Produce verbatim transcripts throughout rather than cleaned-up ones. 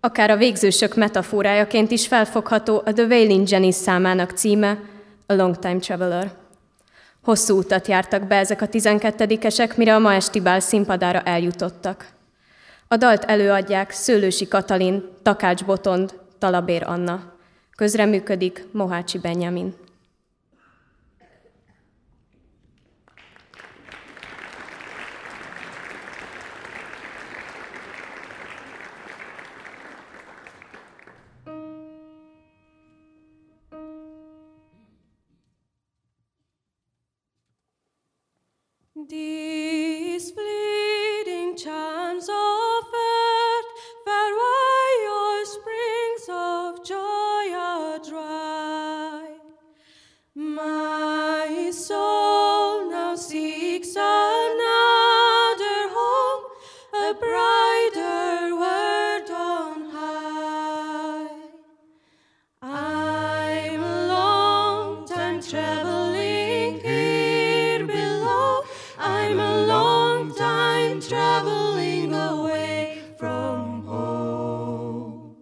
Akár a végzősök metaforájaként is felfogható a The Wailing Janis számának címe, A Long Time Traveler. Hosszú utat jártak be ezek a tizenkettedikesek, mire a ma esti bál színpadára eljutottak. A dalt előadják Szőlősi Katalin, Takács Botond, Talabér Anna. Közreműködik Mohácsi Benjamin. These fleeting charms of earth, farewell your springs of joy are dry. My soul now seeks another home, a brighter world on high. I'm a long time traveling here below. I'm a long time traveling away from home.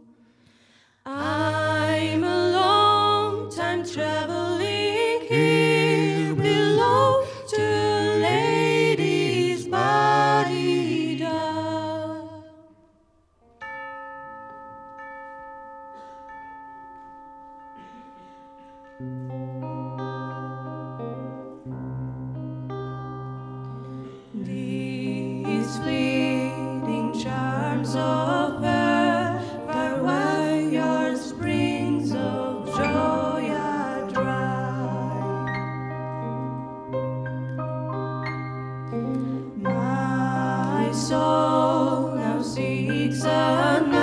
I'm a long time traveling here below to ladies bodied up. These fleeting charms of earth, farewell your springs of joy are dry. My soul now seeks another